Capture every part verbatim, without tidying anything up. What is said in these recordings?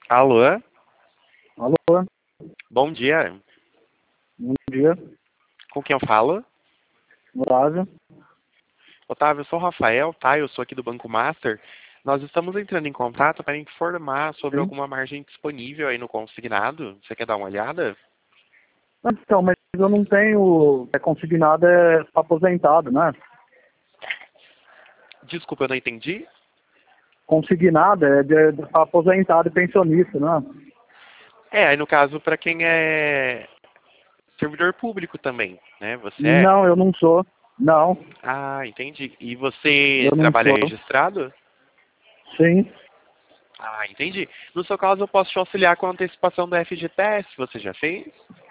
Alô? Alô, Bom dia. bom dia, Com quem eu falo? Otávio. Otávio, eu sou o Rafael, tá? Eu sou aqui do Banco Master. Nós estamos entrando em contato para informar sobre Sim. alguma margem disponível aí no consignado. Você quer dar uma olhada? Então, mas eu não tenho, é consignado, é aposentado, né? Desculpa, eu não entendi. Consignado é de, de aposentado e pensionista, né? É, aí no caso para quem é servidor público também, né? Você é? Não, eu não sou. Não, Ah, entendi. E você eu não trabalha sou. registrado? Sim, Ah, entendi. No seu caso, eu posso te auxiliar com a antecipação do F G T S. Você já fez?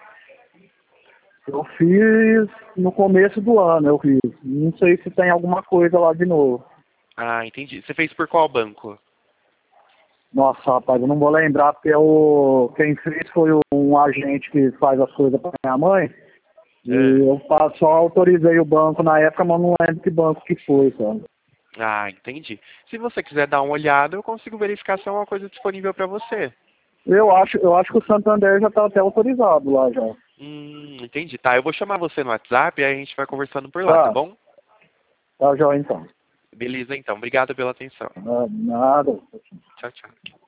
eu fiz no começo do ano, eu fiz. Não sei se tem alguma coisa lá de novo. Ah, entendi. Você fez por qual banco? Nossa, rapaz, eu não vou lembrar porque o, quem fez foi um agente que faz as coisas para minha mãe. E É. eu pa- só autorizei o banco na época, mas não lembro que banco que foi, cara. Ah, entendi. Se você quiser dar uma olhada, eu consigo verificar se é uma coisa disponível para você. Eu acho, eu acho que o Santander já está até autorizado lá já. Hum, entendi. Tá, eu vou chamar você no WhatsApp e aí a gente vai conversando por lá, tá Tá, bom? tá já então. Beleza, então. Obrigado pela atenção. Ah, nada. Tchau, tchau.